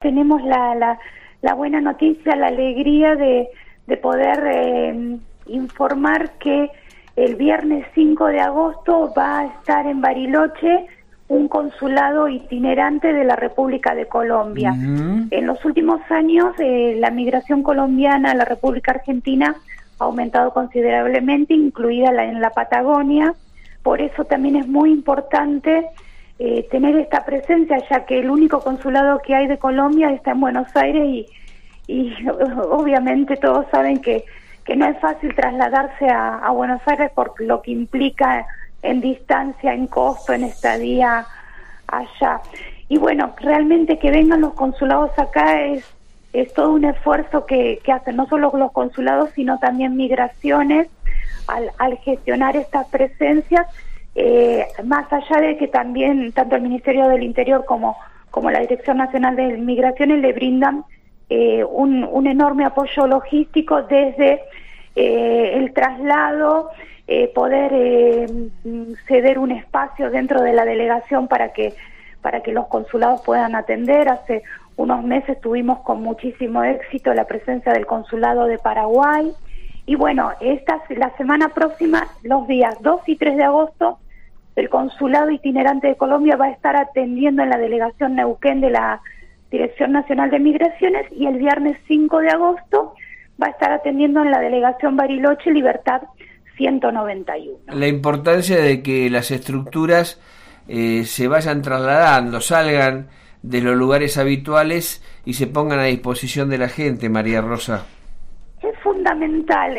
Tenemos la buena noticia, la alegría de poder informar que el viernes 5 de agosto va a estar en Bariloche un consulado itinerante de la República de Colombia. Uh-huh. En los últimos años, la migración colombiana a la República Argentina ha aumentado considerablemente, incluida en la Patagonia. Por eso también es muy importante tener esta presencia, ya que el único consulado que hay de Colombia está en Buenos Aires y obviamente todos saben que no es fácil trasladarse a Buenos Aires por lo que implica en distancia, en costo, en estadía allá. Y bueno, realmente que vengan los consulados acá es todo un esfuerzo que hacen no solo los consulados, sino también migraciones al gestionar estas presencias. Más allá de que también tanto el Ministerio del Interior como la Dirección Nacional de Migraciones le brindan un enorme apoyo logístico desde el traslado, poder ceder un espacio dentro de la delegación para que los consulados puedan atender. Hace unos meses tuvimos con muchísimo éxito la presencia del consulado de Paraguay. Y bueno, la semana próxima, los días 2 y 3 de agosto, el Consulado Itinerante de Colombia va a estar atendiendo en la delegación Neuquén de la Dirección Nacional de Migraciones, y el viernes 5 de agosto va a estar atendiendo en la delegación Bariloche Libertad 191. La importancia de que las estructuras se vayan trasladando, salgan de los lugares habituales y se pongan a disposición de la gente, María Rosa. Es fundamental.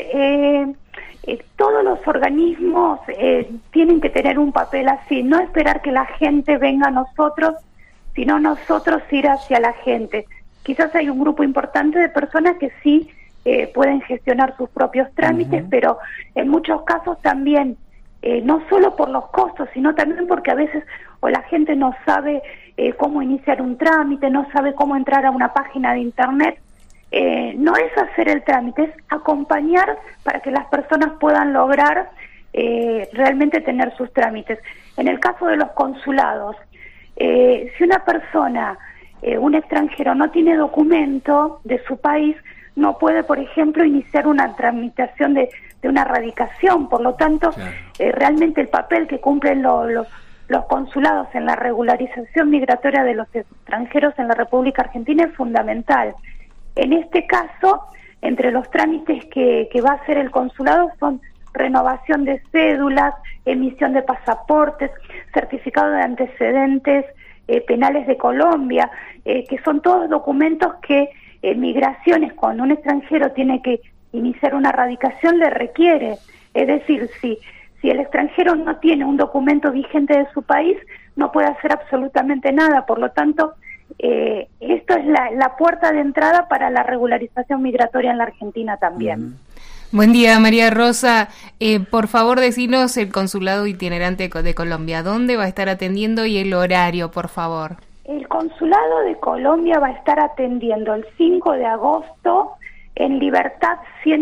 Todos los organismos tienen que tener un papel así, no esperar que la gente venga a nosotros, sino nosotros ir hacia la gente. Quizás hay un grupo importante de personas que sí pueden gestionar sus propios trámites, uh-huh. Pero en muchos casos también, no solo por los costos, sino también porque a veces o la gente no sabe cómo iniciar un trámite, no sabe cómo entrar a una página de internet. No es hacer el trámite, es acompañar para que las personas puedan lograr realmente tener sus trámites. En el caso de los consulados, si una persona, un extranjero, no tiene documento de su país, no puede, por ejemplo, iniciar una tramitación de una radicación. Por lo tanto, claro, realmente el papel que cumplen los consulados en la regularización migratoria de los extranjeros en la República Argentina es fundamental. En este caso, entre los trámites que va a hacer el consulado son renovación de cédulas, emisión de pasaportes, certificado de antecedentes penales de Colombia, que son todos documentos que migraciones, cuando un extranjero tiene que iniciar una radicación, le requiere. Es decir, si el extranjero no tiene un documento vigente de su país, no puede hacer absolutamente nada. Por lo tanto, esto es la puerta de entrada para la regularización migratoria en la Argentina también. Buen día, María Rosa. Por favor, decinos el Consulado Itinerante de Colombia. ¿Dónde va a estar atendiendo y el horario, por favor? El Consulado de Colombia va a estar atendiendo el 5 de agosto en Libertad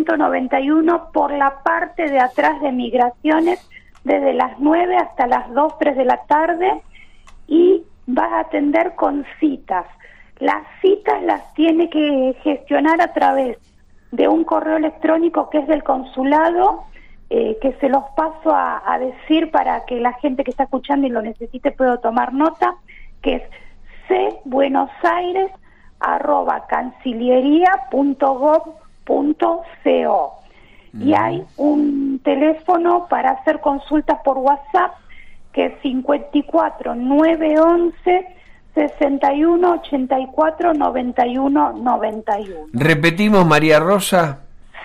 191 por la parte de atrás de Migraciones, desde las 9 hasta las 2, 3 de la tarde, y va a atender con citas. Las citas las tiene que gestionar a través de un correo electrónico que es del consulado, que se los paso a decir para que la gente que está escuchando y lo necesite pueda tomar nota, que es cbuenosaires@cancilleria.gov.co. Y hay un teléfono para hacer consultas por WhatsApp que es 54 911 61 84 91 91. Repetimos, María Rosa.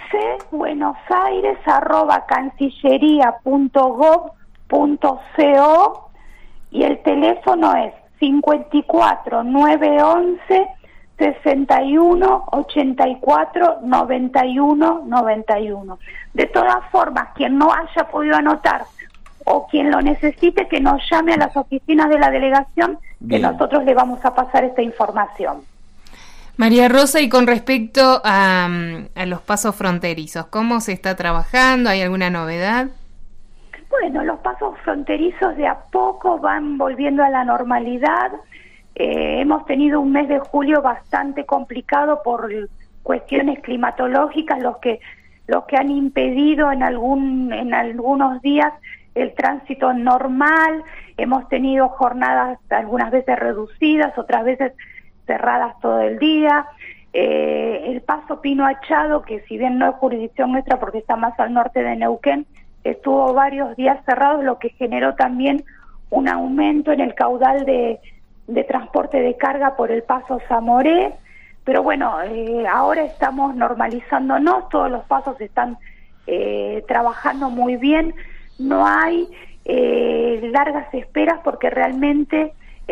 cbuenosaires@cancilleria.gov.co y el teléfono es 54 911 61 84 91 91. De todas formas, quien no haya podido anotar o quien lo necesite, que nos llame a las oficinas de la delegación, que nosotros le vamos a pasar esta información. María Rosa, y con respecto a los pasos fronterizos, ¿cómo se está trabajando? ¿Hay alguna novedad? Bueno, los pasos fronterizos de a poco van volviendo a la normalidad. Hemos tenido un mes de julio bastante complicado por cuestiones climatológicas, los que han impedido en algunos días el tránsito normal. Hemos tenido jornadas algunas veces reducidas, otras veces cerradas todo el día. El paso Pino Achado, que si bien no es jurisdicción nuestra porque está más al norte de Neuquén, estuvo varios días cerrado, lo que generó también un aumento en el caudal de transporte de carga por el paso Zamoré. Pero bueno, ahora estamos normalizándonos, todos los pasos están trabajando muy bien, no hay largas esperas porque realmente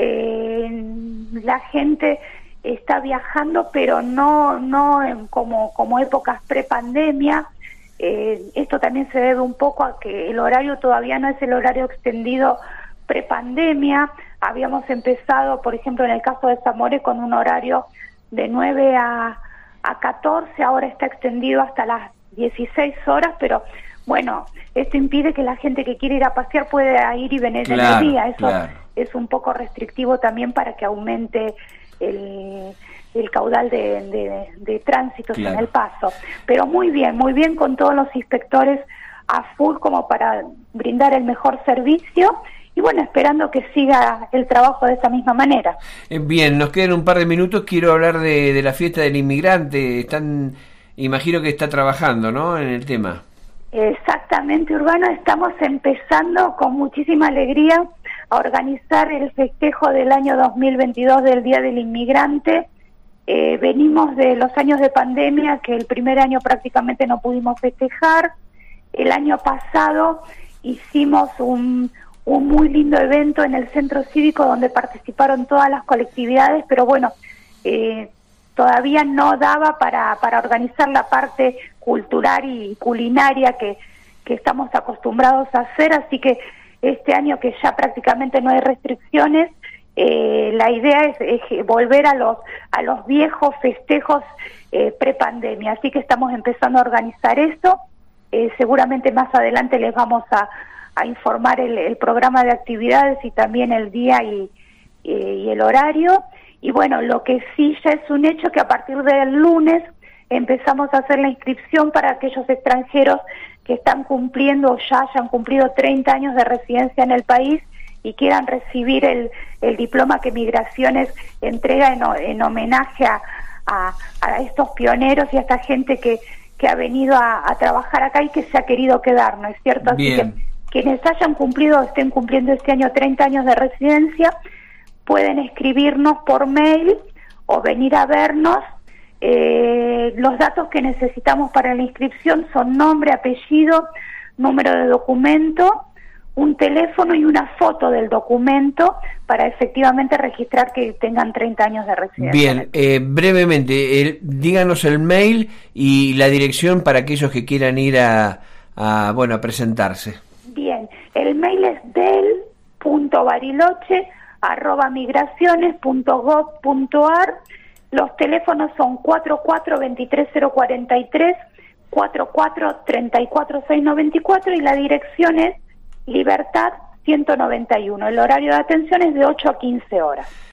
la gente está viajando, pero no como épocas prepandemia. Esto también se debe un poco a que el horario todavía no es el horario extendido prepandemia. Habíamos empezado, por ejemplo, en el caso de Zamoré, con un horario de 9 a 14, ahora está extendido hasta las 16 horas, pero bueno, esto impide que la gente que quiere ir a pasear pueda ir y venir en el día. Eso es un poco restrictivo también para que aumente el caudal de tránsitos en el paso. Pero muy bien con todos los inspectores a full como para brindar el mejor servicio. Y bueno, esperando que siga el trabajo de esa misma manera. Bien, nos quedan un par de minutos. Quiero hablar de la fiesta del inmigrante. Imagino que está trabajando, ¿no?, en el tema. Exactamente, Urbano. Estamos empezando con muchísima alegría a organizar el festejo del año 2022 del Día del Inmigrante. Venimos de los años de pandemia, que el primer año prácticamente no pudimos festejar. El año pasado hicimos un muy lindo evento en el centro cívico donde participaron todas las colectividades, pero bueno, todavía no daba para organizar la parte cultural y culinaria que estamos acostumbrados a hacer, así que este año que ya prácticamente no hay restricciones, la idea es volver a los viejos festejos prepandemia, así que estamos empezando a organizar eso. Seguramente más adelante les vamos a informar el programa de actividades y también el día y el horario. Y bueno, lo que sí ya es un hecho que a partir del lunes empezamos a hacer la inscripción para aquellos extranjeros que están cumpliendo o ya hayan cumplido 30 años de residencia en el país y quieran recibir el diploma que Migraciones entrega en homenaje a estos pioneros y a esta gente que ha venido a trabajar acá y que se ha querido quedar, ¿no es cierto? Bien. Así que quienes hayan cumplido o estén cumpliendo este año 30 años de residencia pueden escribirnos por mail o venir a vernos. Los datos que necesitamos para la inscripción son nombre, apellido, número de documento, un teléfono y una foto del documento para efectivamente registrar que tengan 30 años de residencia. Bien, brevemente, díganos el mail y la dirección para aquellos que quieran ir a presentarse. Bien, el mail es del.bariloche@migraciones.gov.ar. Los teléfonos son 44-23043, 44-34694 y la dirección es Libertad 191. El horario de atención es de 8 a 15 horas.